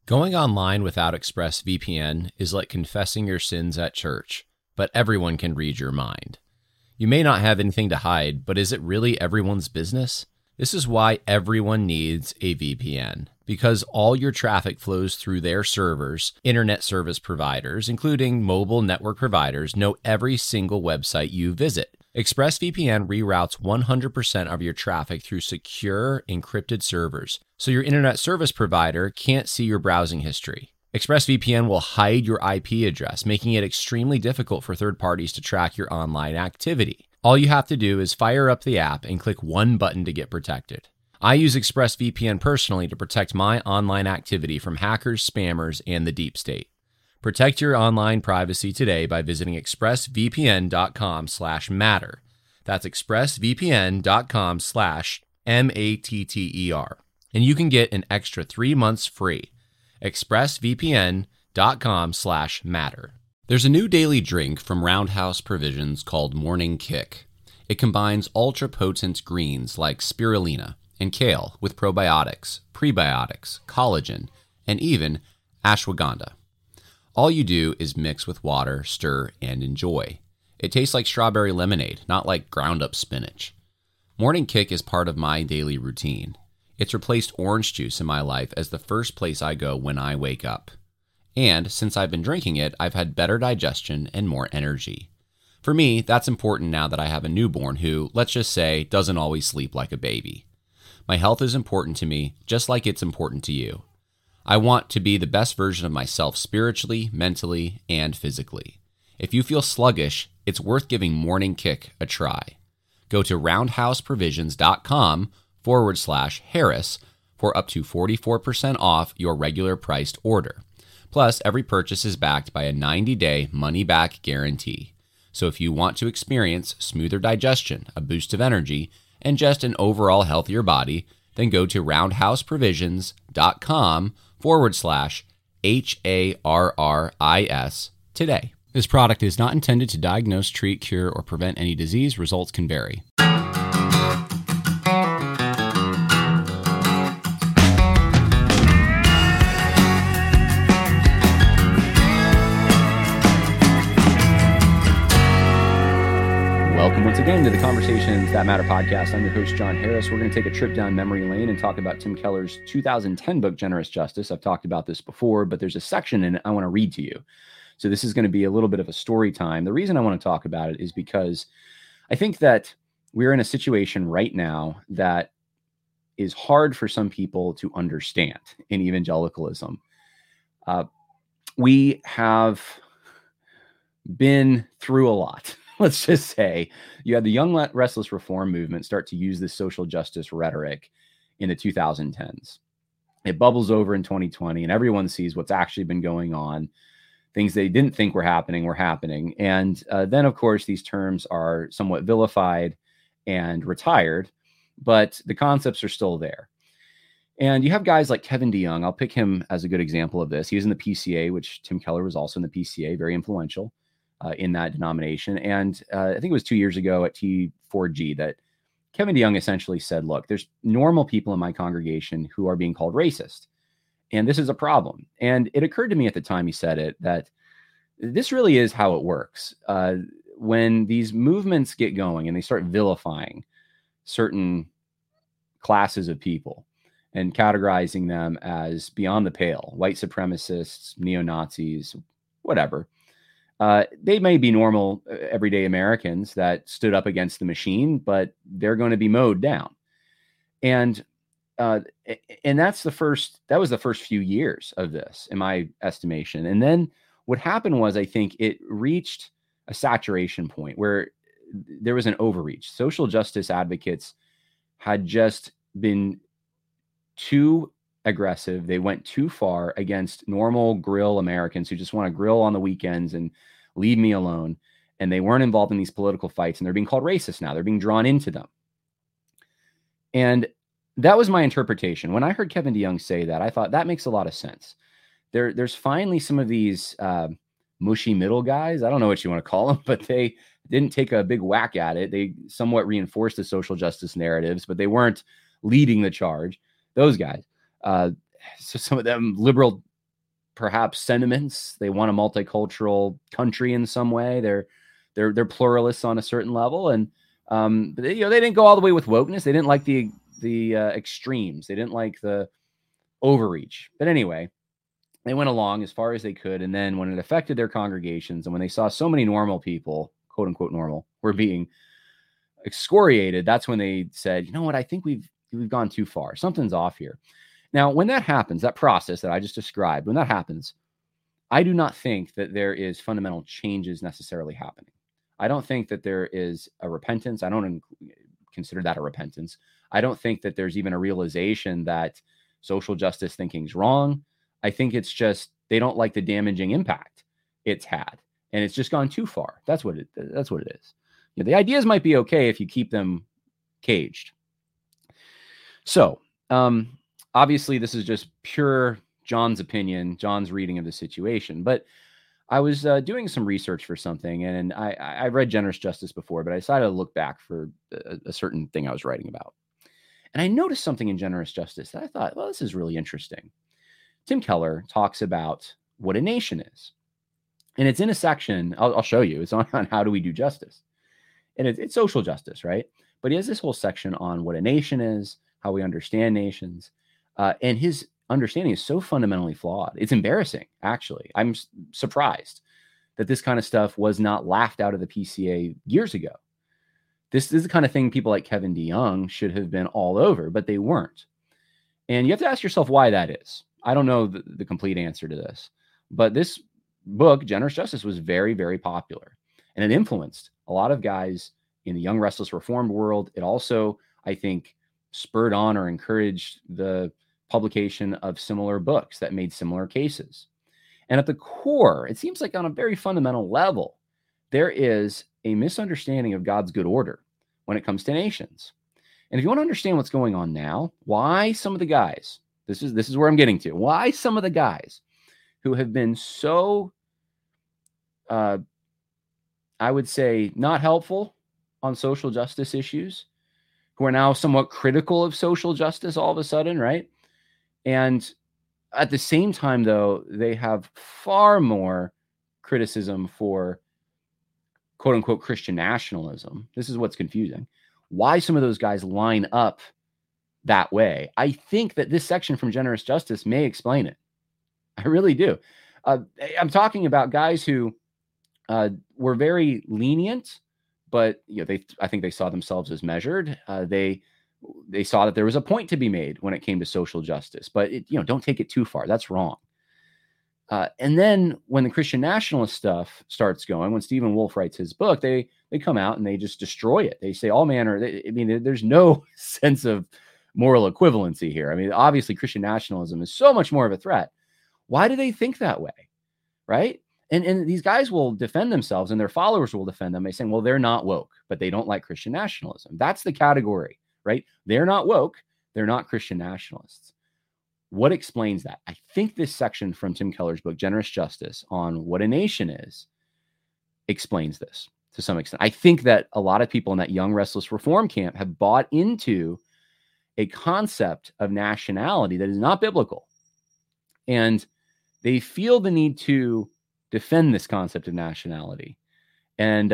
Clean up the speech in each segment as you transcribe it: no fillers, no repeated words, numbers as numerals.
Going online without ExpressVPN is like confessing your sins at church, but everyone can read your mind. You may not have anything to hide, but is it really everyone's business? This is why everyone needs a VPN, because all your traffic flows through their servers. Internet service providers, including mobile network providers, know every single website you visit. ExpressVPN reroutes 100% of your traffic through secure, encrypted servers, so your internet service provider can't see your browsing history. ExpressVPN will hide your IP address, making it extremely difficult for third parties to track your online activity. All you have to do is fire up the app and click one button to get protected. I use ExpressVPN personally to protect my online activity from hackers, spammers, and the deep state. Protect your online privacy today by visiting expressvpn.com/matter. That's expressvpn.com/matter. And you can get an extra 3 months free. expressvpn.com/matter. There's a new daily drink from Roundhouse Provisions called Morning Kick. It combines ultra-potent greens like spirulina and kale with probiotics, prebiotics, collagen, and even ashwagandha. All you do is mix with water, stir, and enjoy. It tastes like strawberry lemonade, not like ground-up spinach. Morning Kick is part of my daily routine. It's replaced orange juice in my life as the first place I go when I wake up. And since I've been drinking it, I've had better digestion and more energy. For me, that's important now that I have a newborn who, let's just say, doesn't always sleep like a baby. My health is important to me, just like it's important to you. I want to be the best version of myself spiritually, mentally, and physically. If you feel sluggish, it's worth giving Morning Kick a try. Go to roundhouseprovisions.com/Harris for up to 44% off your regular priced order. Plus, every purchase is backed by a 90-day money-back guarantee. So if you want to experience smoother digestion, a boost of energy, and just an overall healthier body, then go to roundhouseprovisions.com/HARRIS today. This product is not intended to diagnose, treat, cure, or prevent any disease. Results can vary. Welcome once again to the Conversations That Matter podcast. I'm your host, John Harris. We're going to take a trip down memory lane and talk about Tim Keller's 2010 book, Generous Justice. I've talked about this before, but there's a section in it I want to read to you. So this is going to be a little bit of a story time. The reason I want to talk about it is because I think that we're in a situation right now that is hard for some people to understand in evangelicalism. We have been through a lot. Let's just say you had the Young Restless Reform movement start to use this social justice rhetoric in the 2010s. It bubbles over in 2020 and everyone sees what's actually been going on. Things they didn't think were happening. And then, of course, these terms are somewhat vilified and retired, but the concepts are still there. And you have guys like Kevin DeYoung. I'll pick him as a good example of this. He was in the PCA, which Tim Keller was also in the PCA, very influential in that denomination. And I think it was 2 years ago at T4G that Kevin DeYoung essentially said, look, there's normal people in my congregation who are being called racist. And this is a problem. And it occurred to me at the time he said it, that this really is how it works. When these movements get going and they start vilifying certain classes of people and categorizing them as beyond the pale, white supremacists, neo-Nazis, whatever, they may be normal, everyday Americans that stood up against the machine, but they're going to be mowed down. And that was the first few years of this, in my estimation. And then what happened was, I think it reached a saturation point where there was an overreach. Social justice advocates had just been too aggressive. They went too far against normal grill Americans who just want to grill on the weekends and leave me alone. And they weren't involved in these political fights, and they're being called racist now. They're being drawn into them. And that was my interpretation. When I heard Kevin DeYoung say that, I thought that makes a lot of sense. There's finally some of these mushy middle guys. I don't know what you want to call them, but they didn't take a big whack at it. They somewhat reinforced the social justice narratives, but they weren't leading the charge. Those guys. So some of them liberal perhaps sentiments. They want a multicultural country in some way. They're pluralists on a certain level, and they didn't go all the way with wokeness. They didn't like the extremes. They didn't like the overreach. But anyway, they went along as far as they could, and then when it affected their congregations, and when they saw so many normal people, quote unquote normal, were being excoriated, that's when they said, you know what, I think we've gone too far. Something's off here. Now, when that happens, that process that I just described, when that happens, I do not think that there is fundamental changes necessarily happening. I don't think that there is a repentance. I don't consider that a repentance. I don't think that there's even a realization that social justice thinking is wrong. I think it's just they don't like the damaging impact it's had, and it's just gone too far. That's what it is. The ideas might be okay if you keep them caged. So, obviously, this is just pure John's opinion, John's reading of the situation. But I was doing some research for something, and I read Generous Justice before, but I decided to look back for a certain thing I was writing about. And I noticed something in Generous Justice that I thought, well, this is really interesting. Tim Keller talks about what a nation is. And it's in a section, I'll show you, it's on how do we do justice. And it's social justice, right? But he has this whole section on what a nation is, how we understand nations. And his understanding is so fundamentally flawed. It's embarrassing, actually. I'm surprised that this kind of stuff was not laughed out of the PCA years ago. This is the kind of thing people like Kevin DeYoung should have been all over, but they weren't. And you have to ask yourself why that is. I don't know the complete answer to this, but this book, Generous Justice, was very, very popular, and it influenced a lot of guys in the Young Restless Reformed world. It also, I think, spurred on or encouraged the publication of similar books that made similar cases. And at the core, it seems like on a very fundamental level, there is a misunderstanding of God's good order when it comes to nations. And if you want to understand what's going on now, why some of the guys, this is where I'm getting to, why some of the guys who have been so, I would say, not helpful on social justice issues, who are now somewhat critical of social justice all of a sudden, right? And at the same time, though, they have far more criticism for quote unquote Christian nationalism. This is what's confusing. Why some of those guys line up that way. I think that this section from Generous Justice may explain it. I really do. I'm talking about guys who were very lenient, but I think they saw themselves as measured. They saw that there was a point to be made when it came to social justice, but don't take it too far. That's wrong. And then when the Christian nationalist stuff starts going, when Stephen Wolfe writes his book, they come out and they just destroy it. They say all manner. There's no sense of moral equivalency here. I mean, obviously, Christian nationalism is so much more of a threat. Why do they think that way, right? And these guys will defend themselves, and their followers will defend them by saying, well, they're not woke, but they don't like Christian nationalism. That's the category, right? They're not woke. They're not Christian nationalists. What explains that? I think this section from Tim Keller's book, Generous Justice, on what a nation is, explains this to some extent. I think that a lot of people in that Young Restless Reform camp have bought into a concept of nationality that is not biblical. And they feel the need to defend this concept of nationality. And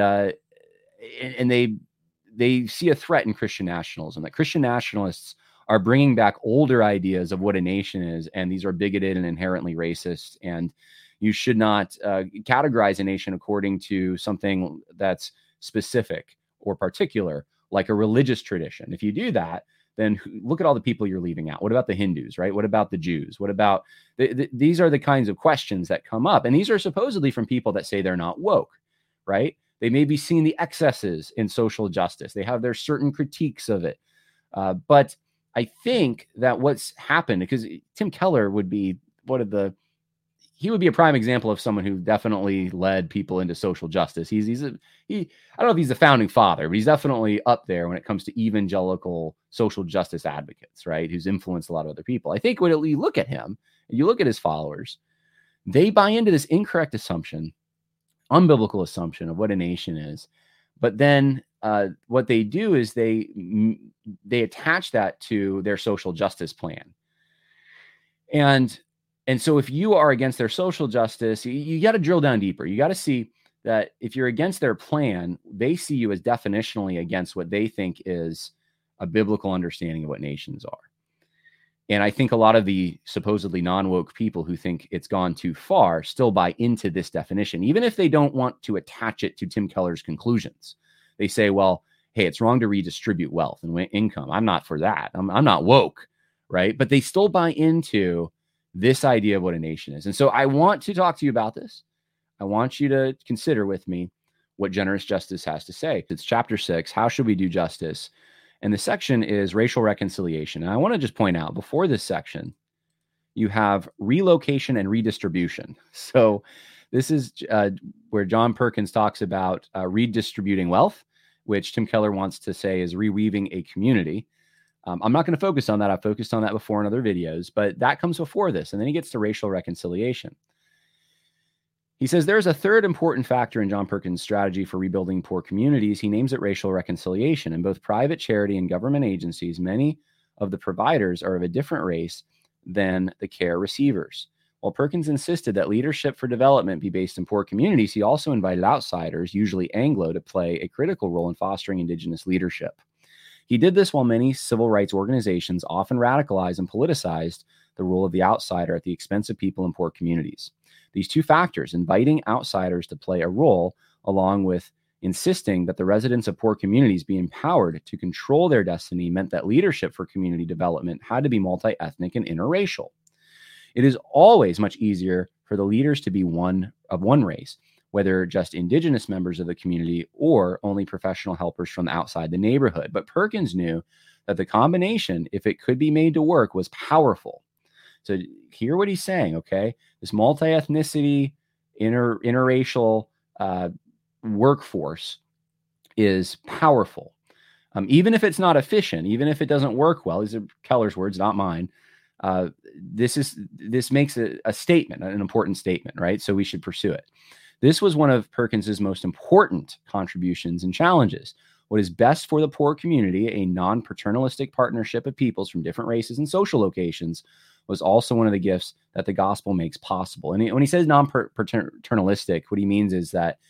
they see a threat in Christian nationalism, that Christian nationalists are bringing back older ideas of what a nation is, and these are bigoted and inherently racist, and you should not categorize a nation according to something that's specific or particular, like a religious tradition. If you do that, then look at all the people you're leaving out. What about the Hindus, right? What about the Jews? What about these are the kinds of questions that come up, and these are supposedly from people that say they're not woke, right? They may be seeing the excesses in social justice. They have their certain critiques of it, but I think that what's happened, because Tim Keller would be he would be a prime example of someone who definitely led people into social justice. I don't know if he's the founding father, but he's definitely up there when it comes to evangelical social justice advocates, right? Who's influenced a lot of other people. I think when you look at him, you look at his followers, they buy into this incorrect assumption, unbiblical assumption of what a nation is. But then what they do is they attach that to their social justice plan. And And so if you are against their social justice, you got to drill down deeper. You got to see that if you're against their plan, they see you as definitionally against what they think is a biblical understanding of what nations are. And I think a lot of the supposedly non-woke people who think it's gone too far still buy into this definition, even if they don't want to attach it to Tim Keller's conclusions. They say, well, hey, it's wrong to redistribute wealth and income. I'm not for that. I'm not woke, right? But they still buy into this idea of what a nation is. And so I want to talk to you about this. I want you to consider with me what Generous Justice has to say. It's chapter 6, How Should We Do Justice? And the section is racial reconciliation. And I want to just point out before this section, you have relocation and redistribution. So this is where John Perkins talks about redistributing wealth, which Tim Keller wants to say is reweaving a community. I'm not going to focus on that. I've focused on that before in other videos, but that comes before this. And then he gets to racial reconciliation. He says there's a third important factor in John Perkins' strategy for rebuilding poor communities. He names it racial reconciliation. In both private charity and government agencies, many of the providers are of a different race than the care receivers. While Perkins insisted that leadership for development be based in poor communities, he also invited outsiders, usually Anglo, to play a critical role in fostering indigenous leadership. He did this while many civil rights organizations often radicalized and politicized the role of the outsider at the expense of people in poor communities. These two factors, inviting outsiders to play a role, along with insisting that the residents of poor communities be empowered to control their destiny, meant that leadership for community development had to be multi-ethnic and interracial. It is always much easier for the leaders to be one race, whether just indigenous members of the community or only professional helpers from outside the neighborhood. But Perkins knew that the combination, if it could be made to work, was powerful. So hear what he's saying, okay? This multi-ethnicity, interracial workforce is powerful. Even if it's not efficient, even if it doesn't work well, these are Keller's words, not mine. This makes a statement, an important statement, right? So we should pursue it. This was one of Perkins's most important contributions and challenges. What is best for the poor community, a non-paternalistic partnership of peoples from different races and social locations, was also one of the gifts that the gospel makes possible. And when he says non-paternalistic, what he means is that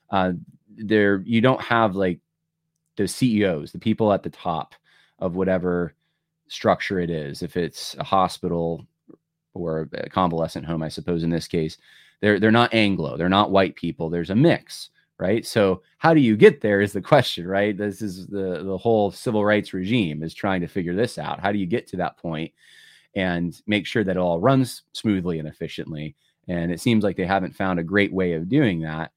you don't have like the CEOs, the people at the top of whatever structure it is. If it's a hospital or a convalescent home, I suppose in this case, they're not Anglo, they're not white people. There's a mix, right? So how do you get there is the question, right? This is the whole civil rights regime is trying to figure this out. How do you get to that point and make sure that it all runs smoothly and efficiently? And it seems like they haven't found a great way of doing that,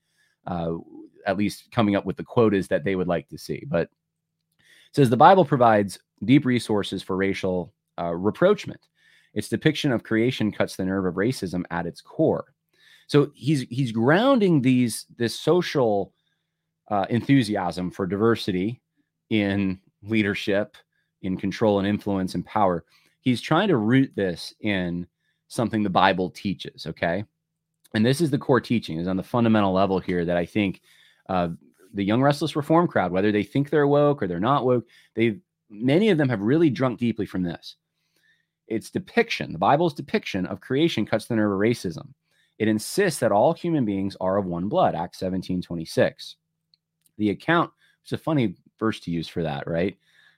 at least coming up with the quotas that they would like to see. But it says the Bible provides deep resources for racial rapprochement. Its depiction of creation cuts the nerve of racism at its core. So he's grounding this social enthusiasm for diversity in leadership, in control and influence and power. He's trying to root this in something the Bible teaches, okay? And this is the core teaching, is on the fundamental level here that I think the young restless reform crowd, whether they think they're woke or they're not woke, many of them have really drunk deeply from this. Its depiction, the Bible's depiction of creation cuts the nerve of racism. It insists that all human beings are of one blood, Acts 17:26. The account, it's a funny verse to use for that, right?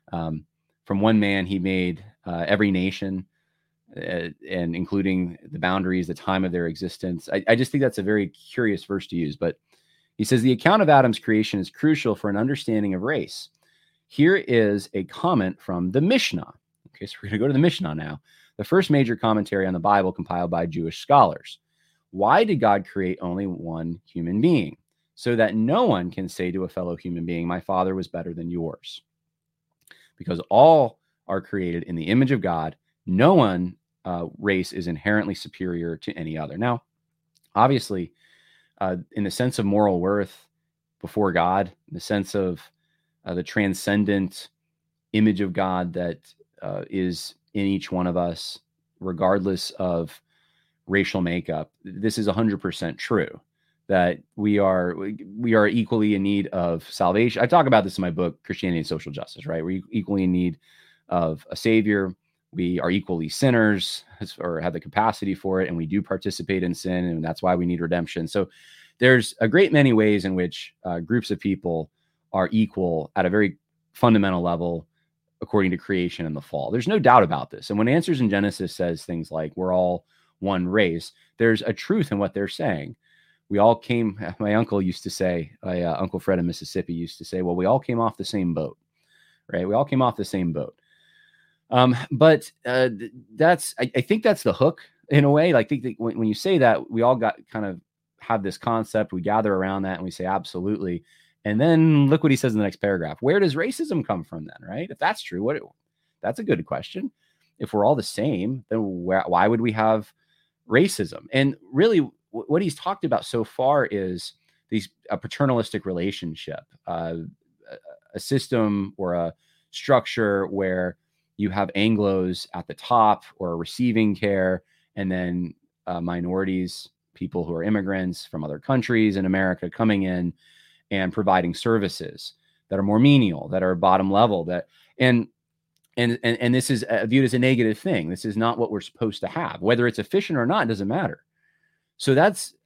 From one man, he made every nation, and including the boundaries, the time of their existence. I just think that's a very curious verse to use. But he says the account of Adam's creation is crucial for an understanding of race. Here is a comment from the Mishnah. Okay, so we're going to go to the Mishnah now. The first major commentary on the Bible compiled by Jewish scholars. Why did God create only one human being? So that no one can say to a fellow human being, my father was better than yours. Because all are created in the image of God. No one race is inherently superior to any other. Now, obviously, in the sense of moral worth before God, in the sense of the transcendent image of God that is in each one of us, regardless of racial makeup, this is 100% true, that we are equally in need of salvation. I talk about this in my book, Christianity and Social Justice, right? We're equally in need of a savior. we are equally sinners or have the capacity for it, and we do participate in sin, and that's why we need redemption. So there's a great many ways in which groups of people are equal at a very fundamental level according to creation and the fall. There's no doubt about this. And when Answers in Genesis says things like we're all one race, there's a truth in what they're saying. We all came, my uncle used to say, Uncle Fred in Mississippi used to say, well, we all came off the same boat, right? We all came off the same boat. But that's, I think that's the hook in a way. Like, I think that when you say that, we all got kind of have this concept, we gather around that and we say, absolutely. And then look what he says in the next paragraph. Where does racism come from then, right? If that's true, that's a good question. If we're all the same, then why would we have racism? And really what he's talked about so far is a paternalistic relationship, a system or a structure where you have Anglos at the top or receiving care, and then minorities, people who are immigrants from other countries in America coming in and providing services that are more menial, that are bottom level, and this is viewed as a negative thing. This is not what we're supposed to have. Whether it's efficient or not, doesn't matter. So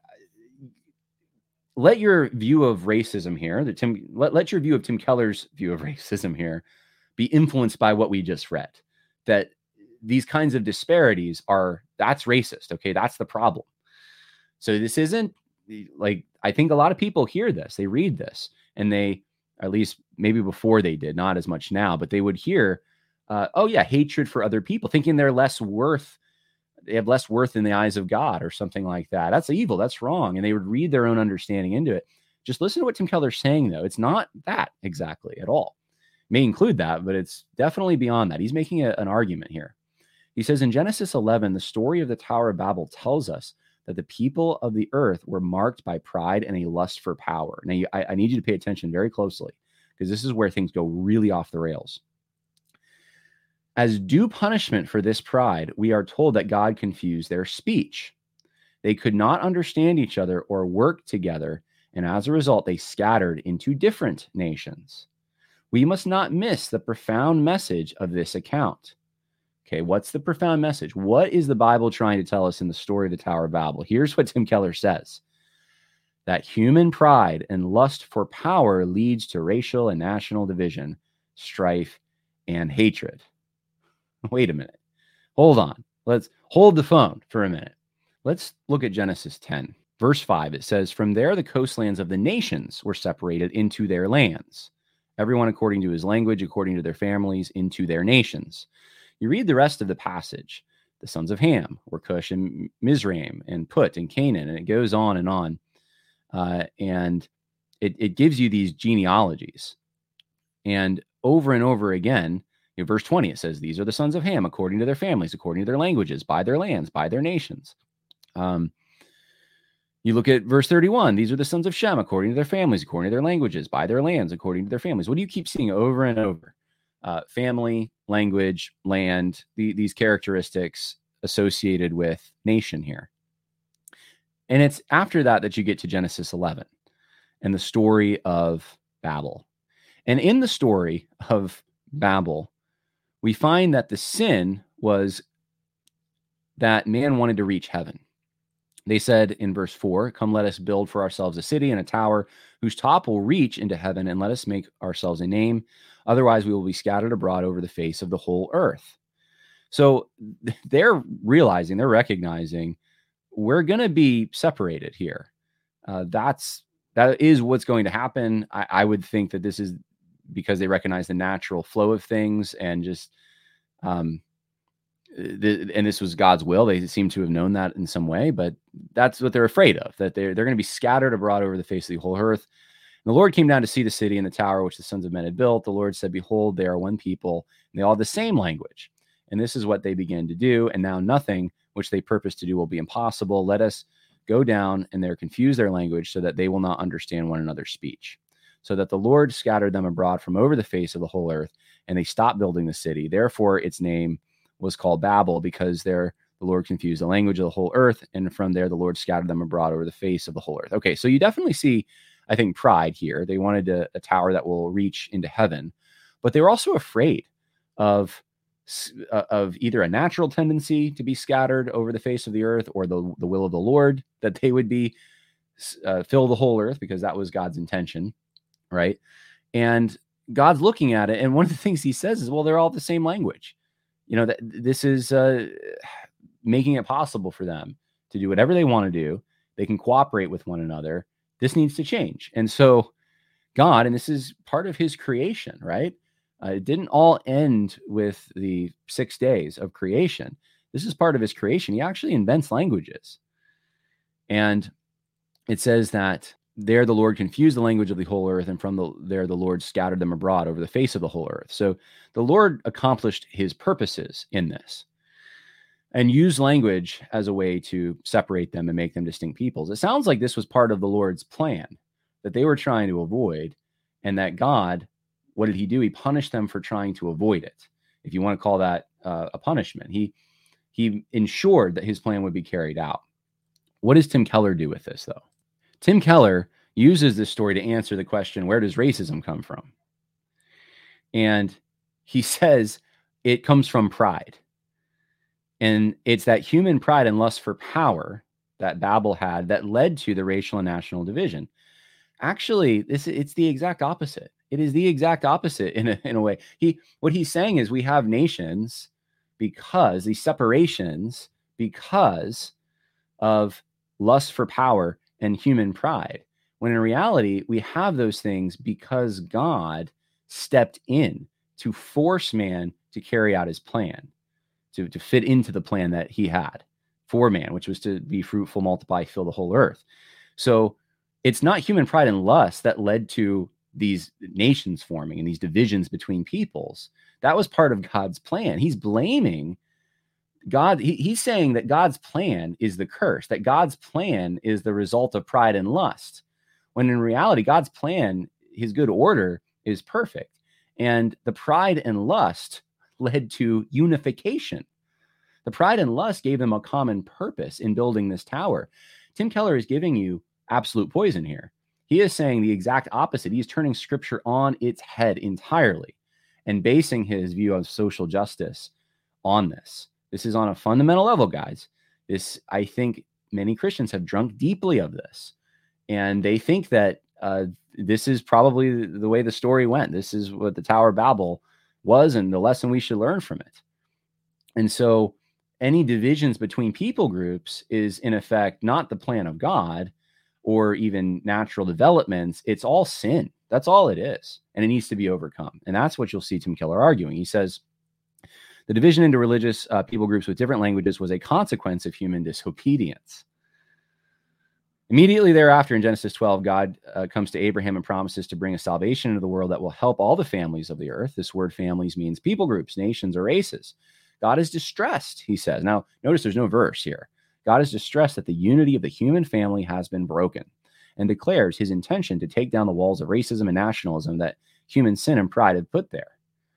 let your view of racism here, let your view of Tim Keller's view of racism here be influenced by what we just read, that these kinds of disparities that's racist. Okay. That's the problem. So this isn't like, I think a lot of people hear this, they read this, and they, at least maybe before they did, not as much now, but they would hear, oh yeah, hatred for other people, thinking they're less worth. They have less worth in the eyes of God or something like that. That's evil. That's wrong. And they would read their own understanding into it. Just listen to what Tim Keller's saying, though. It's not that exactly at all. It may include that, but it's definitely beyond that. He's making an argument here. He says in Genesis 11, the story of the Tower of Babel tells us that the people of the earth were marked by pride and a lust for power. Now, I need you to pay attention very closely, because this is where things go really off the rails. As due punishment for this pride, we are told that God confused their speech. They could not understand each other or work together, and as a result, they scattered into different nations. We must not miss the profound message of this account. Okay, what's the profound message? What is the Bible trying to tell us in the story of the Tower of Babel? Here's what Tim Keller says: that human pride and lust for power leads to racial and national division, strife, and hatred. Wait a minute. Hold on. Let's hold the phone for a minute. Let's look at Genesis 10, verse 5. It says, from there, the coastlands of the nations were separated into their lands, everyone according to his language, according to their families, into their nations. You read the rest of the passage. The sons of Ham were Cush and Mizraim and Put and Canaan, and it goes on and on. And it gives you these genealogies. And over again, in verse 20, it says, these are the sons of Ham, according to their families, according to their languages, by their lands, by their nations. You look at verse 31, these are the sons of Shem, according to their families, according to their languages, by their lands, according to their families. What do you keep seeing over and over? Family, language, land, these characteristics associated with nation here. And it's after that you get to Genesis 11 and the story of Babel. And in the story of Babel, we find that the sin was that man wanted to reach heaven. They said in verse 4, come, let us build for ourselves a city and a tower whose top will reach into heaven, and let us make ourselves a name. Otherwise, we will be scattered abroad over the face of the whole earth. So they're recognizing we're going to be separated here. That is what's going to happen. I would think that this is because they recognize the natural flow of things and just, and this was God's will. They seem to have known that in some way, but that's what they're afraid of, that they're going to be scattered abroad over the face of the whole earth. And the Lord came down to see the city and the tower, which the sons of men had built. The Lord said, behold, they are one people, and they all have the same language. And this is what they began to do. And now nothing which they purpose to do will be impossible. Let us go down, and they're confused their language, so that they will not understand one another's speech. So that the Lord scattered them abroad from over the face of the whole earth, and they stopped building the city. Therefore, its name was called Babel, because there the Lord confused the language of the whole earth, and from there the Lord scattered them abroad over the face of the whole earth. Okay, so you definitely see, I think, pride here. They wanted a tower that will reach into heaven, but they were also afraid of of either a natural tendency to be scattered over the face of the earth, or the will of the Lord that they would be fill the whole earth, because that was God's intention, right? And God's looking at it, and one of the things he says is, well, they're all the same language. That this is making it possible for them to do whatever they want to do. They can cooperate with one another. This needs to change. And so God, and this is part of his creation, right? It didn't all end with the 6 days of creation. This is part of his creation. He actually invents languages. And it says that there the Lord confused the language of the whole earth, and from there the Lord scattered them abroad over the face of the whole earth. So the Lord accomplished his purposes in this and used language as a way to separate them and make them distinct peoples. It sounds like this was part of the Lord's plan that they were trying to avoid, and that God, what did he do? He punished them for trying to avoid it. If you want to call that a punishment, he ensured that his plan would be carried out. What does Tim Keller do with this, though? Tim Keller uses this story to answer the question, where does racism come from? And he says it comes from pride. And it's that human pride and lust for power that Babel had that led to the racial and national division. Actually, it's the exact opposite. It is the exact opposite in a way. What he's saying is we have nations because these separations, because of lust for power and human pride, when in reality we have those things because God stepped in to force man to carry out his plan, to fit into the plan that he had for man, which was to be fruitful, multiply, fill the whole earth. So it's not human pride and lust that led to these nations forming and these divisions between peoples. That was part of God's plan. He's blaming God. He's saying that God's plan is the curse, that God's plan is the result of pride and lust, when in reality, God's plan, his good order, is perfect. And the pride and lust led to unification. The pride and lust gave them a common purpose in building this tower. Tim Keller is giving you absolute poison here. He is saying the exact opposite. He's turning scripture on its head entirely and basing his view of social justice on this. This is on a fundamental level, guys. I think many Christians have drunk deeply of this, and they think that this is probably the way the story went. This is what the Tower of Babel was, and the lesson we should learn from it. And so any divisions between people groups is, in effect, not the plan of God or even natural developments. It's all sin. That's all it is. And it needs to be overcome. And that's what you'll see Tim Keller arguing. He says, the division into religious people groups with different languages was a consequence of human disobedience. Immediately thereafter, in Genesis 12, God comes to Abraham and promises to bring a salvation into the world that will help all the families of the earth. This word families means people groups, nations, or races. God is distressed, he says. Now, notice there's no verse here. God is distressed that the unity of the human family has been broken, and declares his intention to take down the walls of racism and nationalism that human sin and pride have put there.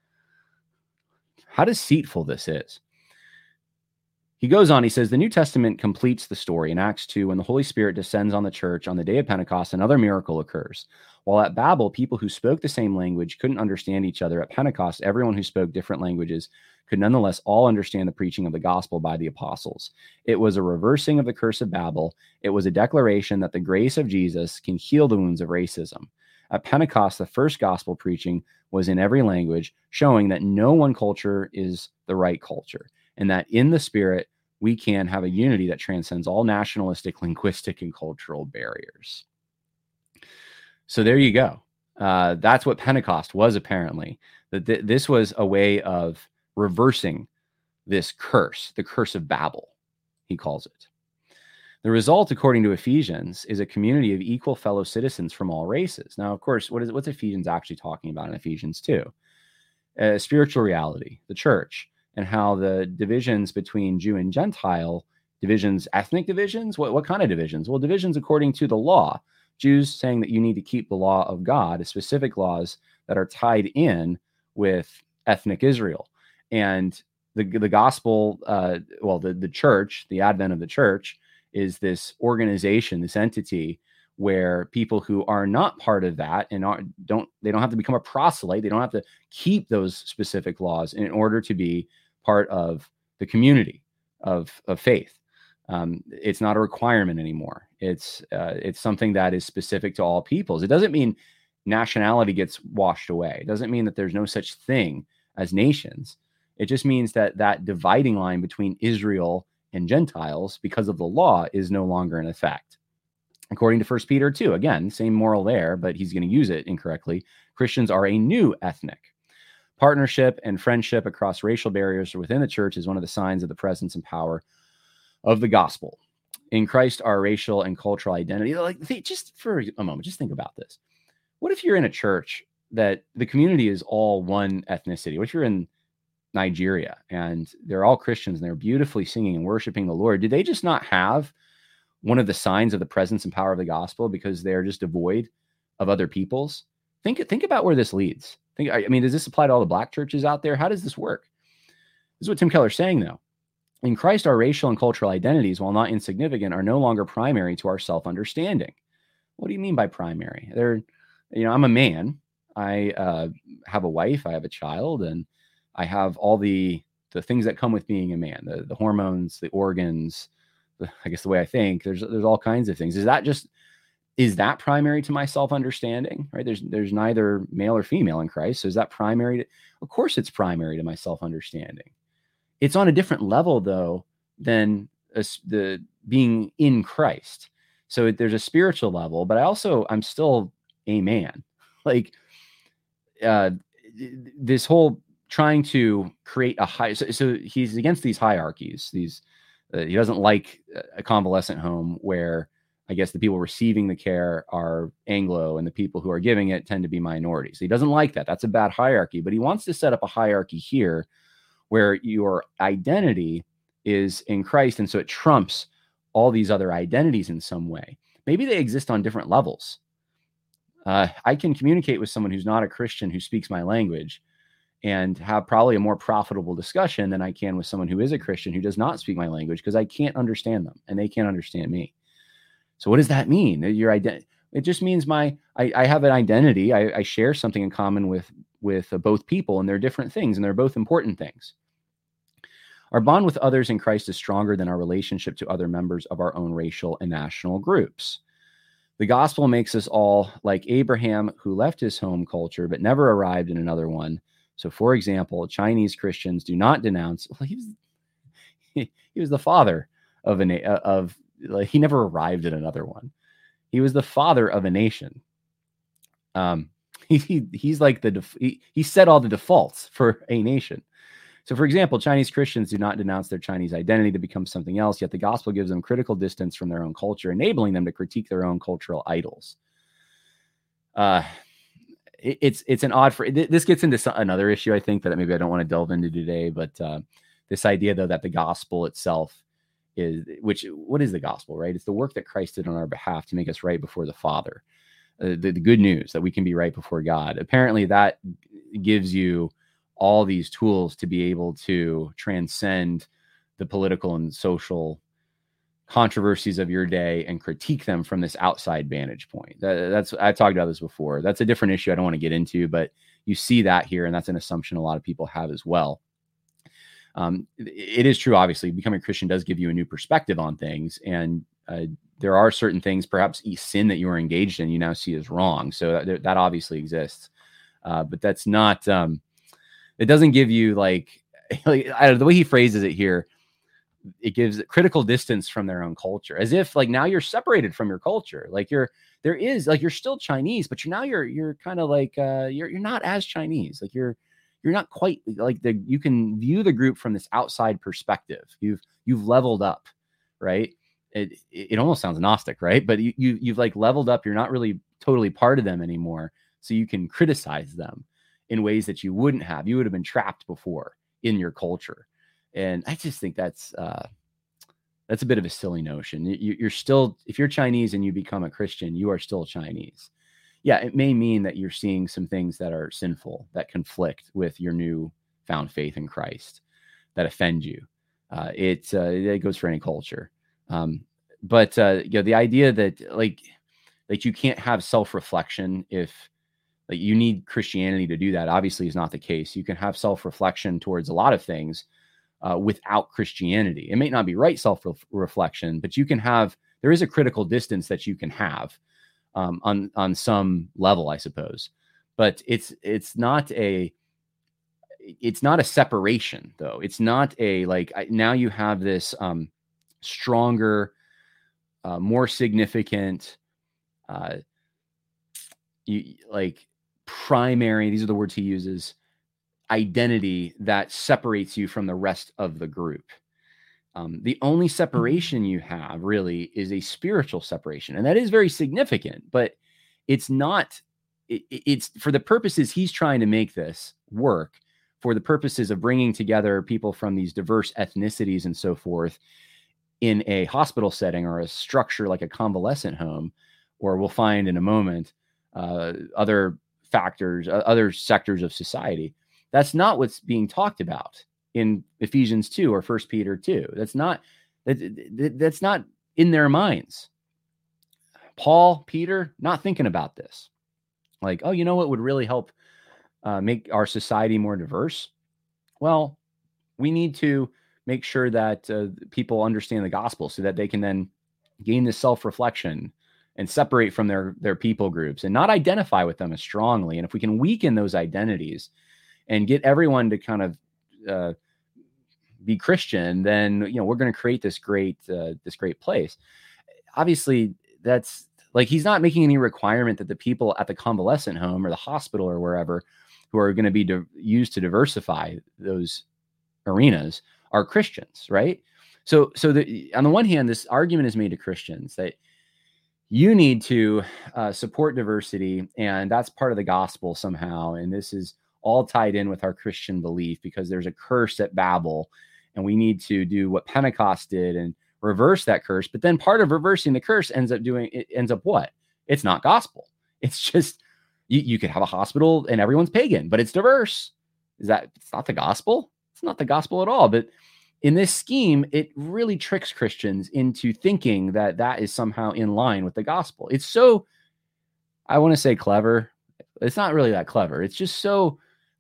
How deceitful this is. He goes on, he says, the New Testament completes the story in Acts 2 when the Holy Spirit descends on the church on the day of Pentecost. Another miracle occurs. While at Babel, people who spoke the same language couldn't understand each other. At Pentecost, everyone who spoke different languages could nonetheless all understand the preaching of the gospel by the apostles. It was a reversing of the curse of Babel. It was a declaration that the grace of Jesus can heal the wounds of racism. At Pentecost, the first gospel preaching was in every language, showing that no one culture is the right culture, and that in the Spirit, we can have a unity that transcends all nationalistic, linguistic, and cultural barriers. So there you go. That's what Pentecost was, apparently. That this was a way of reversing this curse, the curse of Babel, he calls it. The result, according to Ephesians, is a community of equal fellow citizens from all races. Now, of course, what's Ephesians actually talking about in Ephesians 2? Spiritual reality, the church, and how the divisions between Jew and Gentile, divisions, ethnic divisions, what kind of divisions? Well, divisions according to the law. Jews saying that you need to keep the law of God, specific laws that are tied in with ethnic Israel. And the gospel, the church, the advent of the church, is this organization, this entity where people who are not part of that and they don't have to become a proselyte. They don't have to keep those specific laws in order to be part of the community of faith. It's not a requirement anymore. It's something that is specific to all peoples. It doesn't mean nationality gets washed away. It doesn't mean that there's no such thing as nations. It just means that that dividing line between Israel and Gentiles, because of the law, is no longer in effect. According to 1 Peter 2, again, same moral there, but he's going to use it incorrectly. Christians are a new ethnic. Partnership and friendship across racial barriers within the church is one of the signs of the presence and power of the gospel. In Christ, our racial and cultural identity, just for a moment, just think about this. What if you're in a church that the community is all one ethnicity? What if you're in Nigeria and they're all Christians and they're beautifully singing and worshiping the Lord? Do they just not have one of the signs of the presence and power of the gospel because they're just devoid of other peoples? Think about where this leads. Does this apply to all the black churches out there? How does this work? This is what Tim Keller's saying, though. In Christ, our racial and cultural identities, while not insignificant, are no longer primary to our self-understanding. What do you mean by primary? I'm a man. I have a wife. I have a child, and I have all the things that come with being a man: the hormones, the organs. I guess the way I think. There's all kinds of things. Is that primary to my self-understanding? Right? There's neither male or female in Christ. So is that primary? Of course, it's primary to my self-understanding. It's on a different level, though, than the being in Christ. So there's a spiritual level, but I'm still a man. This whole trying to create a high. So he's against these hierarchies. He doesn't like a convalescent home where I guess the people receiving the care are Anglo and the people who are giving it tend to be minorities. He doesn't like that. That's a bad hierarchy, but he wants to set up a hierarchy here where your identity is in Christ. And so it trumps all these other identities in some way. Maybe they exist on different levels. I can communicate with someone who's not a Christian who speaks my language and have probably a more profitable discussion than I can with someone who is a Christian who does not speak my language, because I can't understand them and they can't understand me. So what does that mean? Your identity? It just means I have an identity. I share something in common with both people, and they're different things, and they're both important things. Our bond with others in Christ is stronger than our relationship to other members of our own racial and national groups. The gospel makes us all like Abraham, who left his home culture but never arrived in another one. So, for example, Chinese Christians do not denounce. Well, he was the father of he never arrived in another one. He was the father of a nation. He's like he set all the defaults for a nation. So, for example, Chinese Christians do not denounce their Chinese identity to become something else, yet the gospel gives them critical distance from their own culture, enabling them to critique their own cultural idols. It's an odd this gets into another issue, I think, that maybe I don't want to delve into today, but this idea, though, that the gospel itself what is the gospel, right? It's the work that Christ did on our behalf to make us right before the Father. The good news that we can be right before God. Apparently that gives you all these tools to be able to transcend the political and social controversies of your day and critique them from this outside vantage point. I've talked about this before. That's a different issue I don't want to get into, but you see that here, and that's an assumption a lot of people have as well. It is true, obviously, becoming a Christian does give you a new perspective on things, and there are certain things, perhaps sin that you were engaged in, you now see as wrong. So that obviously exists, but that's not. It doesn't give you the way he phrases it here. It gives critical distance from their own culture, as if now you're separated from your culture. You're still Chinese, but you're kind of you're not as Chinese. You're not quite you can view the group from this outside perspective. You've leveled up, right? It almost sounds Gnostic, right? But you've leveled up. You're not really totally part of them anymore. So you can criticize them in ways that you wouldn't have. You would have been trapped before in your culture. And I just think that's a bit of a silly notion. You're still, if you're Chinese and you become a Christian, you are still Chinese. Yeah, it may mean that you're seeing some things that are sinful, that conflict with your new found faith in Christ, that offend you. It goes for any culture. But the idea that like you can't have self-reflection if like you need Christianity to do that. Obviously is not the case. You can have self-reflection towards a lot of things without Christianity. It may not be right self-reflection, but you can have, there is a critical distance that you can have on some level, I suppose. But it's not a separation, though. It's not a like now you have this stronger, more significant, primary. These are the words he uses. Identity that separates you from the rest of the group. The only separation you have really is a spiritual separation, and that is very significant. But it's not. It's for the purposes he's trying to make this work. For the purposes of bringing together people from these diverse ethnicities and so forth in a hospital setting or a structure like a convalescent home, or we'll find in a moment other factors, other sectors of society. That's not what's being talked about in Ephesians 2 or 1 Peter 2. That's not in their minds. Paul, Peter, not thinking about this. Like, oh, you know what would really help make our society more diverse? Well, we need to make sure that people understand the gospel so that they can then gain this self-reflection and separate from their people groups and not identify with them as strongly. And if we can weaken those identities and get everyone to kind of be Christian, then we're going to create this great place. Obviously, that's like he's not making any requirement that the people at the convalescent home or the hospital or wherever who are going to be used to diversify those arenas are Christians, right? So on the one hand, this argument is made to Christians that you need to support diversity, and that's part of the gospel somehow. And this is all tied in with our Christian belief because there's a curse at Babel, and we need to do what Pentecost did and reverse that curse. But then part of reversing the curse ends up what? It's not gospel. It's just you could have a hospital and everyone's pagan, but it's diverse. It's not the gospel? It's not the gospel at all. But in this scheme, it really tricks Christians into thinking that that is somehow in line with the gospel. It's so, I want to say clever. It's not really that clever. It's just so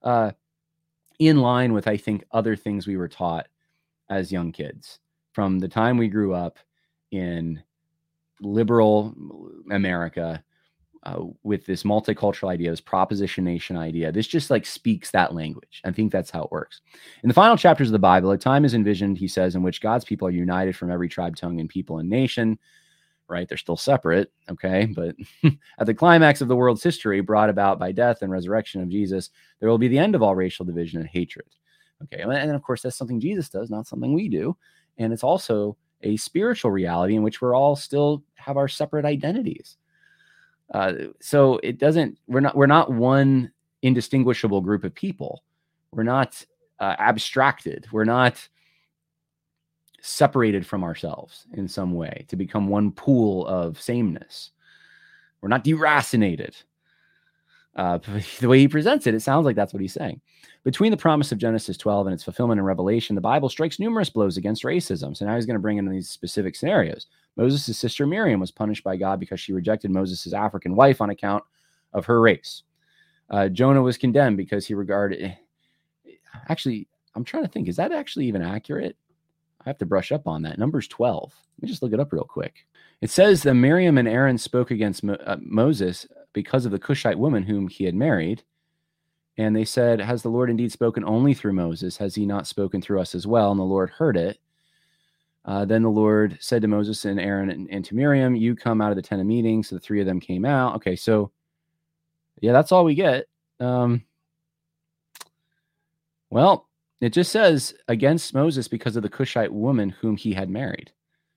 in line with, I think, other things we were taught as young kids from the time we grew up in liberal America with this multicultural idea, this propositionation idea. This just like speaks that language. I think that's how it works. In the final chapters of the Bible, a time is envisioned, he says, in which God's people are united from every tribe, tongue, and people and nation. Right? They're still separate. Okay. But at the climax of the world's history brought about by death and resurrection of Jesus, there will be the end of all racial division and hatred. Okay. And of course, that's something Jesus does, not something we do. And it's also a spiritual reality in which we're all still have our separate identities. So it doesn't, we're not one indistinguishable group of people. We're not abstracted. We're not separated from ourselves in some way to become one pool of sameness. We're not deracinated. The way he presents it, it sounds like that's what he's saying. Between the promise of Genesis 12 and its fulfillment in Revelation, the Bible strikes numerous blows against racism. So now he's going to bring in these specific scenarios. Moses' sister Miriam was punished by God because she rejected Moses' African wife on account of her race. Jonah was condemned because he regarded... Actually, I'm trying to think, is that actually even accurate? I have to brush up on that. Numbers 12. Let me just look it up real quick. It says that Miriam and Aaron spoke against Moses because of the Cushite woman whom he had married. And they said, has the Lord indeed spoken only through Moses? Has he not spoken through us as well? And the Lord heard it. Then the Lord said to Moses and Aaron and to Miriam, you come out of the tent of meeting. So the three of them came out. Okay, so yeah, that's all we get. Well, it just says against Moses because of the Cushite woman whom he had married.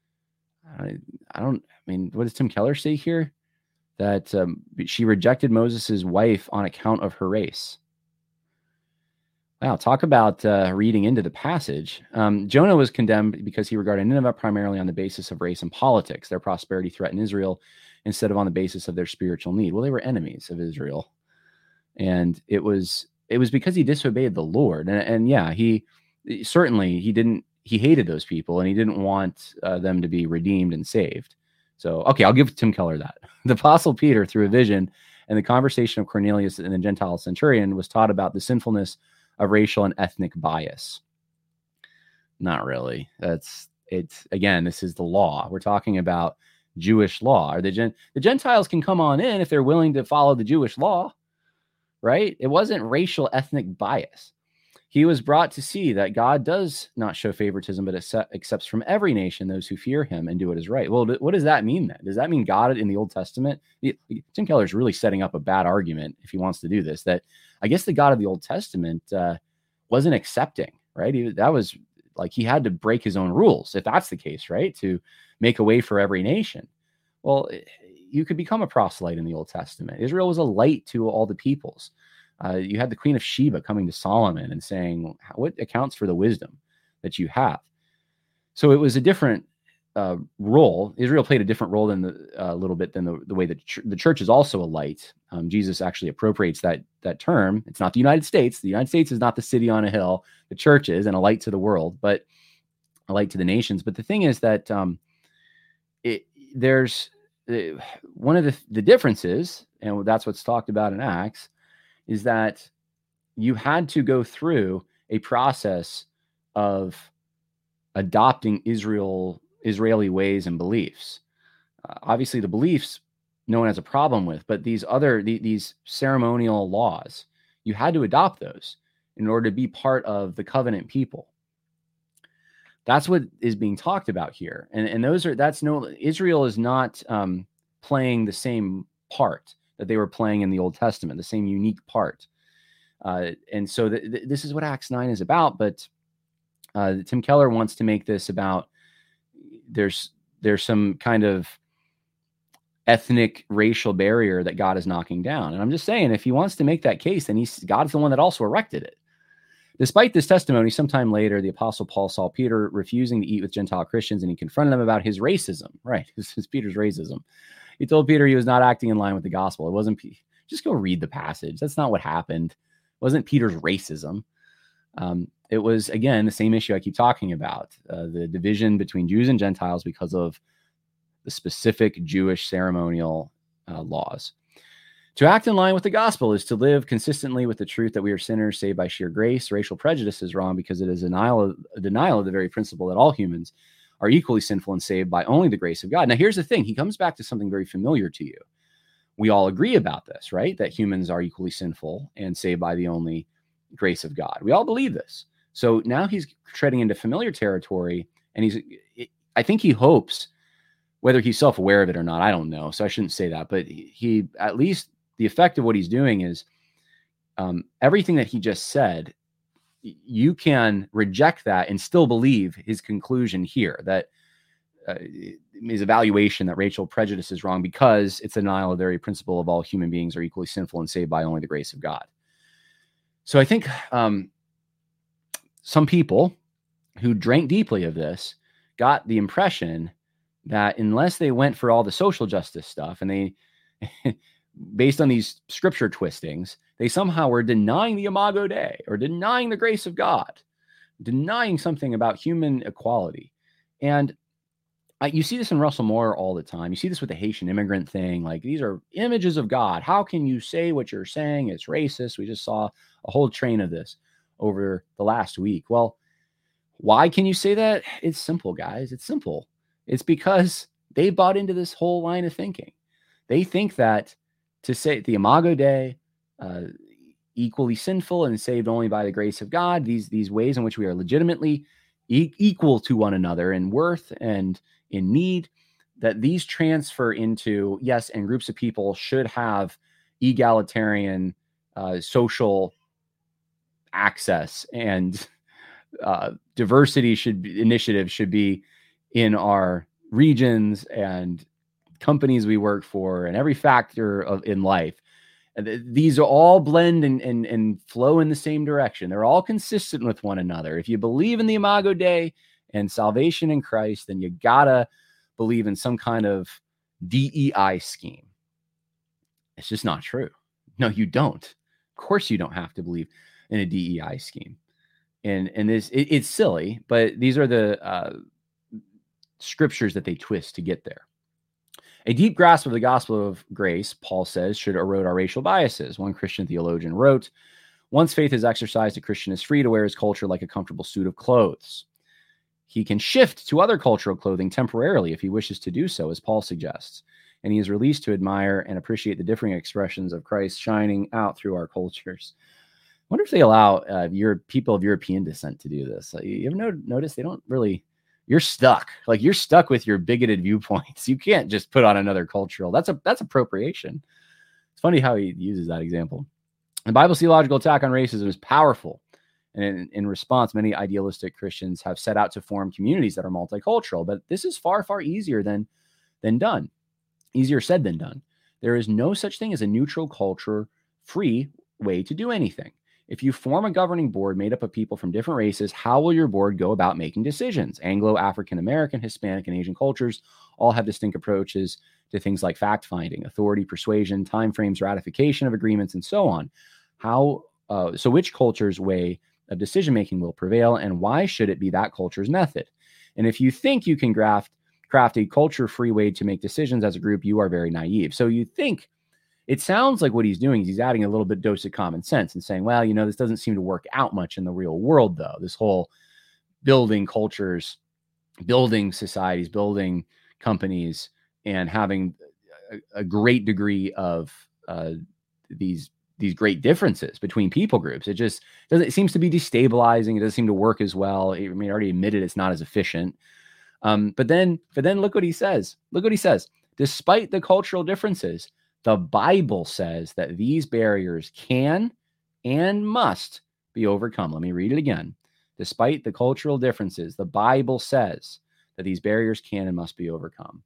I mean, what does Tim Keller say here? That she rejected Moses' wife on account of her race. Wow, talk about reading into the passage. Jonah was condemned because he regarded Nineveh primarily on the basis of race and politics. Their prosperity threatened Israel instead of on the basis of their spiritual need. Well, they were enemies of Israel. And it was because he disobeyed the Lord. And yeah, he hated those people and he didn't want them to be redeemed and saved. So, okay, I'll give Tim Keller that. The Apostle Peter, through a vision and the conversation of Cornelius and the Gentile centurion, was taught about the sinfulness of racial and ethnic bias. Not really. Again, this is the law. We're talking about Jewish law. Or the Gentiles can come on in if they're willing to follow the Jewish law, right? It wasn't racial ethnic bias. He was brought to see that God does not show favoritism, but accepts from every nation those who fear him and do what is right. Well, what does that mean then? Does that mean God in the Old Testament? Tim Keller is really setting up a bad argument if he wants to do this, that I guess the God of the Old Testament wasn't accepting, right? That was like he had to break his own rules, if that's the case, right? To make a way for every nation. Well, you could become a proselyte in the Old Testament. Israel was a light to all the peoples. You had the Queen of Sheba coming to Solomon and saying, what accounts for the wisdom that you have? So it was a different role. Israel played a different role than a little bit than the way that the church is also a light. Jesus actually appropriates that term. It's not the United States. The United States is not the city on a hill. The church is, and a light to the world, but a light to the nations. But the thing is that there's one of the differences, and that's what's talked about in Acts, is that you had to go through a process of adopting Israeli ways and beliefs. Obviously, the beliefs no one has a problem with, but these ceremonial laws, you had to adopt those in order to be part of the covenant people. That's what is being talked about here, and Israel is not playing the same part that they were playing in the Old Testament, the same unique part. And so this is what Acts 9 is about. But Tim Keller wants to make this about there's some kind of ethnic racial barrier that God is knocking down. And I'm just saying, if he wants to make that case, then God's the one that also erected it. Despite this testimony, sometime later, the Apostle Paul saw Peter refusing to eat with Gentile Christians, and he confronted him about his racism. Right, this is Peter's racism. He told Peter he was not acting in line with the gospel. It wasn't. Just go read the passage. That's not what happened. It wasn't Peter's racism. It was, again, the same issue I keep talking about, the division between Jews and Gentiles because of the specific Jewish ceremonial laws. To act in line with the gospel is to live consistently with the truth that we are sinners saved by sheer grace. Racial prejudice is wrong because it is a denial of the very principle that all humans are equally sinful and saved by only the grace of God. Now, here's the thing. He comes back to something very familiar to you. We all agree about this, right? That humans are equally sinful and saved by the only grace of God. We all believe this. So now he's treading into familiar territory, and I think he hopes, whether he's self-aware of it or not, I don't know. So I shouldn't say that, but he, at least the effect of what he's doing is everything that he just said, you can reject that and still believe his conclusion here, that his evaluation that racial prejudice is wrong because it's a denial of the very principle of all human beings are equally sinful and saved by only the grace of God. So I think some people who drank deeply of this got the impression that unless they went for all the social justice stuff and they, based on these scripture twistings, they somehow were denying the Imago Dei or denying the grace of God, denying something about human equality. And you see this in Russell Moore all the time. You see this with the Haitian immigrant thing. Like, these are images of God. How can you say what you're saying? It's racist. We just saw a whole train of this over the last week. Well, why can you say that? It's simple, guys. It's simple. It's because they bought into this whole line of thinking. They think that to say the Imago Dei, equally sinful and saved only by the grace of God, these ways in which we are legitimately equal to one another in worth and in need, that these transfer into, yes, and groups of people should have egalitarian social access, and diversity initiatives should be in our regions and companies we work for and every factor in life. These are all blend and flow in the same direction. They're all consistent with one another. If you believe in the Imago Dei and salvation in Christ, then you gotta believe in some kind of DEI scheme. It's just not true. No, you don't. Of course you don't have to believe in a DEI scheme. And it's silly, but these are the scriptures that they twist to get there. A deep grasp of the gospel of grace, Paul says, should erode our racial biases. One Christian theologian wrote, once faith is exercised, a Christian is free to wear his culture like a comfortable suit of clothes. He can shift to other cultural clothing temporarily if he wishes to do so, as Paul suggests. And he is released to admire and appreciate the differing expressions of Christ shining out through our cultures. I wonder if they allow people of European descent to do this. You ever notice they don't really... You're stuck. Like, you're stuck with your bigoted viewpoints. You can't just put on another cultural. That's appropriation. It's funny how he uses that example. The Bible's theological attack on racism is powerful. And in response, many idealistic Christians have set out to form communities that are multicultural. But this is far, far easier than done. Easier said than done. There is no such thing as a neutral culture-free way to do anything. If you form a governing board made up of people from different races, how will your board go about making decisions? Anglo, African American, Hispanic, and Asian cultures all have distinct approaches to things like fact-finding, authority, persuasion, timeframes, ratification of agreements, and so on. So which culture's way of decision-making will prevail, and why should it be that culture's method? And if you think you can craft a culture-free way to make decisions as a group, you are very naive. So you think... It sounds like what he's doing is he's adding a little bit dose of common sense and saying, well, this doesn't seem to work out much in the real world, though. This whole building cultures, building societies, building companies, and having a great degree of these great differences between people groups. It just doesn't. It seems to be destabilizing. It doesn't seem to work as well. I mean, I already admitted it's not as efficient. But then look what he says. Look what he says. Despite the cultural differences, the Bible says that these barriers can and must be overcome. Let me read it again. Despite the cultural differences, the Bible says that these barriers can and must be overcome.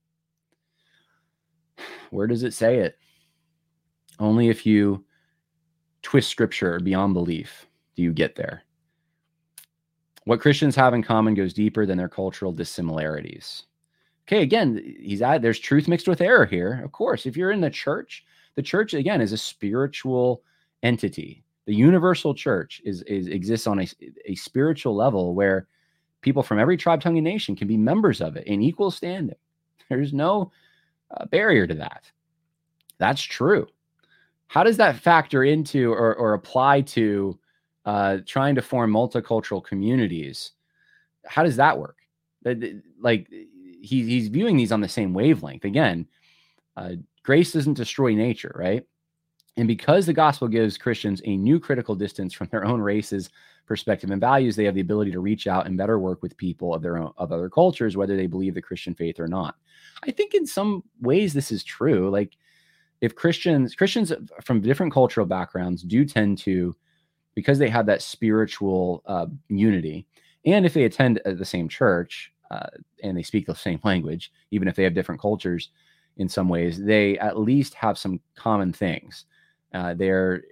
Where does it say it? Only if you twist scripture beyond belief do you get there. What Christians have in common goes deeper than their cultural dissimilarities. Okay, again, there's truth mixed with error here. Of course, if you're in the church, again, is a spiritual entity. The universal church exists on a spiritual level where people from every tribe, tongue, and nation can be members of it in equal standing. There's no barrier to that. That's true. How does that factor into or apply to trying to form multicultural communities? How does that work? Like, he's viewing these on the same wavelength. Again, grace doesn't destroy nature, right? And because the gospel gives Christians a new critical distance from their own race's perspective and values, they have the ability to reach out and better work with people of other cultures, whether they believe the Christian faith or not. I think in some ways this is true. Like, if Christians from different cultural backgrounds do tend to, because they have that spiritual unity, and if they attend the same church, and they speak the same language, even if they have different cultures in some ways, they at least have some common things. They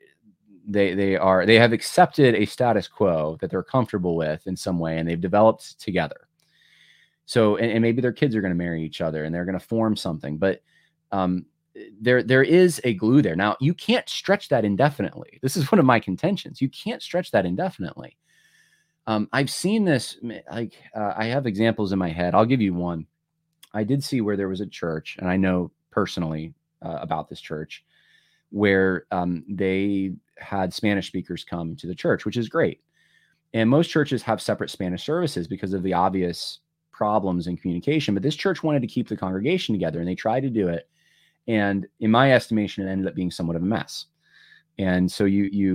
have accepted a status quo that they're comfortable with in some way, and they've developed together. So, and maybe their kids are going to marry each other and they're going to form something, but there is a glue there. Now, you can't stretch that indefinitely. This is one of my contentions. You can't stretch that indefinitely. I've seen this, I have examples in my head. I'll give you one. I did see where there was a church, and I know personally about this church, where they had Spanish speakers come to the church, which is great. And most churches have separate Spanish services because of the obvious problems in communication. But this church wanted to keep the congregation together, and they tried to do it. And in my estimation, it ended up being somewhat of a mess. And so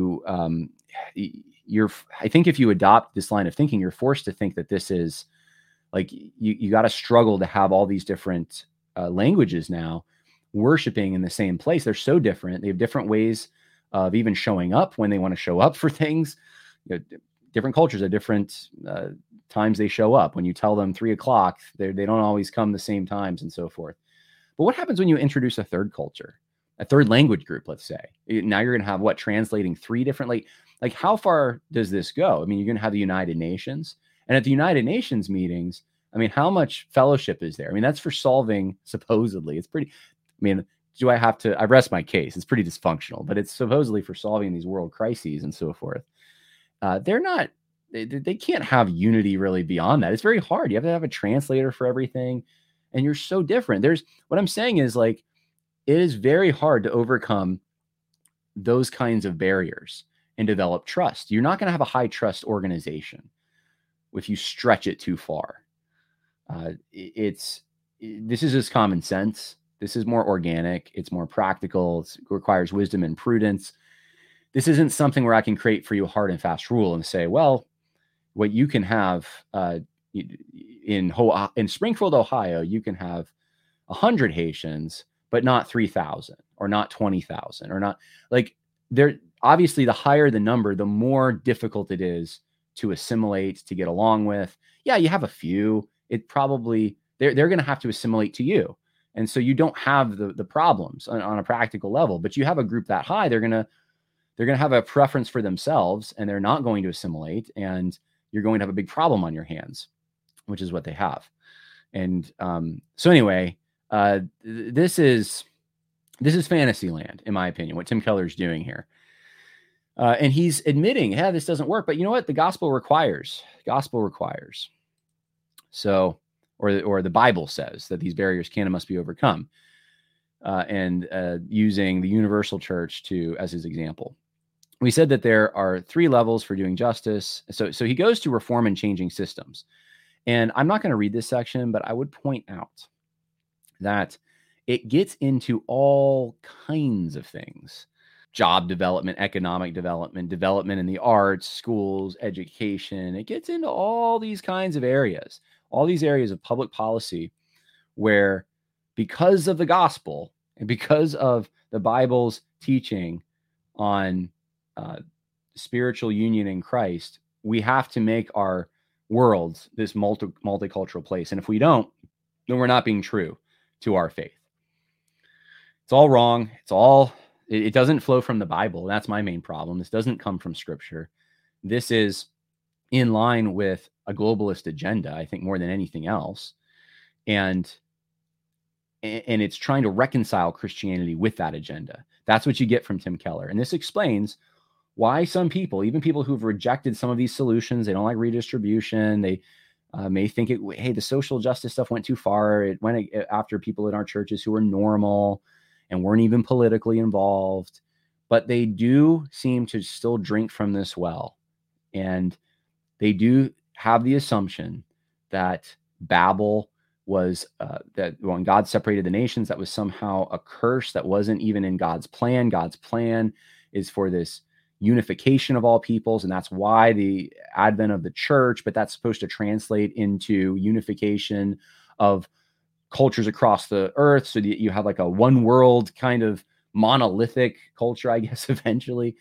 I think if you adopt this line of thinking, you're forced to think that this is like, you got to struggle to have all these different languages now worshiping in the same place. They're so different. They have different ways of even showing up when they want to show up for things. Different cultures have different times they show up. When you tell them 3:00, they don't always come the same times and so forth. But what happens when you introduce a third culture, a third language group, let's say? Now you're going to have translating 3 different, like how far does this go? I mean, you're going to have the United Nations, and at the United Nations meetings, I mean, how much fellowship is there? I mean, that's for solving, supposedly, it's pretty, I mean, I rest my case. It's pretty dysfunctional, but it's supposedly for solving these world crises and so forth. They can't have unity really beyond that. It's very hard. You have to have a translator for everything. and you're so different. What I'm saying is, like, it is very hard to overcome those kinds of barriers and develop trust. You're not going to have a high trust organization if you stretch it too far. This is just common sense. This is more organic. It's more practical. It requires wisdom and prudence. This isn't something where I can create for you a hard and fast rule and say, well, what you can have in Springfield, Ohio, you can have 100 Haitians, but not 3,000 or not 20,000 or not, like, there. Obviously, the higher the number, the more difficult it is to assimilate, to get along with. Yeah, you have a few. It probably they're going to have to assimilate to you, and so you don't have the problems on a practical level. But you have a group that high, they're going to have a preference for themselves, and they're not going to assimilate, and you're going to have a big problem on your hands, which is what they have. And so anyway, this is fantasy land, in my opinion, what Tim Keller's doing here. And he's admitting, yeah, this doesn't work. But you know what? The gospel requires. So, or the Bible says that these barriers can and must be overcome. And using the universal church as his example. We said that there are 3 levels for doing justice. So he goes to reform and changing systems. And I'm not going to read this section, but I would point out that it gets into all kinds of things: job development, economic development, development in the arts, schools, education. It gets into all these kinds of areas, all these areas of public policy where, because of the gospel and because of the Bible's teaching on spiritual union in Christ, we have to make our world this multicultural place. And if we don't, then we're not being true to our faith. It's all wrong. It doesn't flow from the Bible. That's my main problem. This doesn't come from Scripture. This is in line with a globalist agenda, I think, more than anything else. And it's trying to reconcile Christianity with that agenda. That's what you get from Tim Keller. And this explains why some people, even people who've rejected some of these solutions, they don't like redistribution. They may think, hey, the social justice stuff went too far. It went after people in our churches who were normal and weren't even politically involved. But they do seem to still drink from this well. And they do have the assumption that Babel was, that when God separated the nations, that was somehow a curse that wasn't even in God's plan. God's plan is for this unification of all peoples, and that's why the advent of the church, but that's supposed to translate into unification of cultures across the earth, so that you have like a one world kind of monolithic culture, I guess, eventually.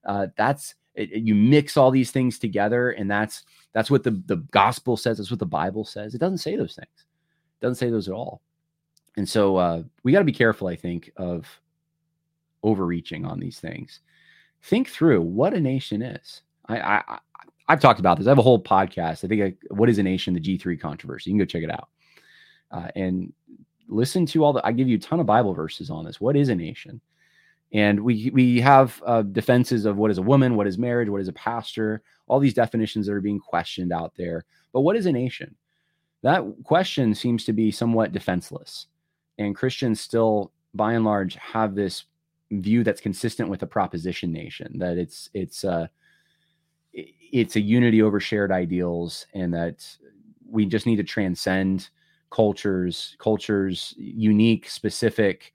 You mix all these things together, and that's what the gospel says. That's what the Bible says. It doesn't say those things. It doesn't say those at all. And so we got to be careful, I think, of overreaching on these things. Think through what a nation is. I've talked about this. I have a whole podcast. I think What is a Nation? The G3 controversy. You can go check it out and listen to I give you a ton of Bible verses on this. What is a nation? And we have defenses of what is a woman, what is marriage, what is a pastor, all these definitions that are being questioned out there. But what is a nation? That question seems to be somewhat defenseless. And Christians still, by and large, have this view that's consistent with a proposition nation, that it's a unity over shared ideals, and that we just need to transcend cultures, unique, specific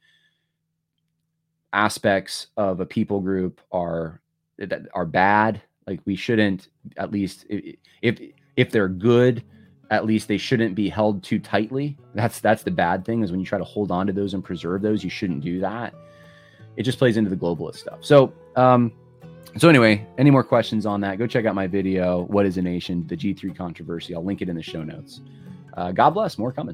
aspects of a people group are bad. Like, we shouldn't, at least if they're good, at least they shouldn't be held too tightly. That's the bad thing, is when you try to hold on to those and preserve those, you shouldn't do that. It just plays into the globalist stuff. So anyway, any more questions on that, go check out my video, What is a Nation? The G3 controversy. I'll link it in the show notes. God bless. More coming.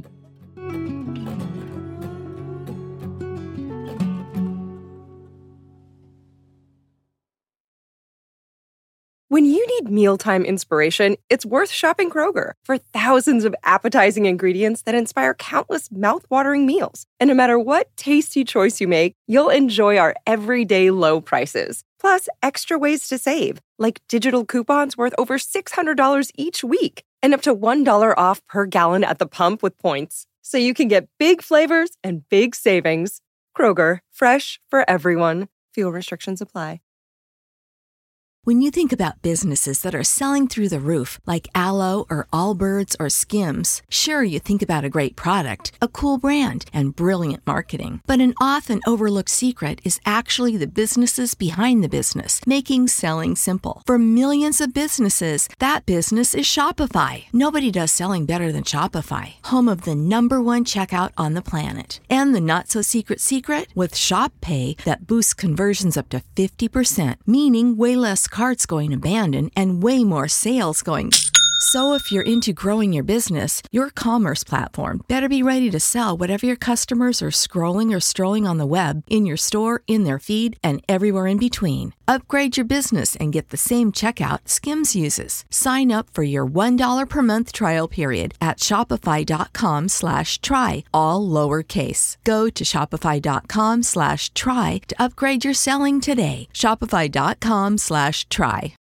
When you need mealtime inspiration, it's worth shopping Kroger for thousands of appetizing ingredients that inspire countless mouth-watering meals. And no matter what tasty choice you make, you'll enjoy our everyday low prices. Plus, extra ways to save, like digital coupons worth over $600 each week and up to $1 off per gallon at the pump with points. so you can get big flavors and big savings. Kroger, fresh for everyone. Fuel restrictions apply. When you think about businesses that are selling through the roof, like Aloe or Allbirds or Skims, sure, you think about a great product, a cool brand, and brilliant marketing. But an often overlooked secret is actually the businesses behind the business, making selling simple. For millions of businesses, that business is Shopify. Nobody does selling better than Shopify, home of the #1 checkout on the planet. And the not-so-secret secret? With Shop Pay that boosts conversions up to 50%, meaning way less carts going abandoned and way more sales going. So if you're into growing your business, your commerce platform better be ready to sell whatever your customers are scrolling or strolling on the web, in your store, in their feed, and everywhere in between. Upgrade your business and get the same checkout Skims uses. Sign up for your $1 per month trial period at shopify.com/try, all lowercase. Go to shopify.com/try to upgrade your selling today. Shopify.com/try.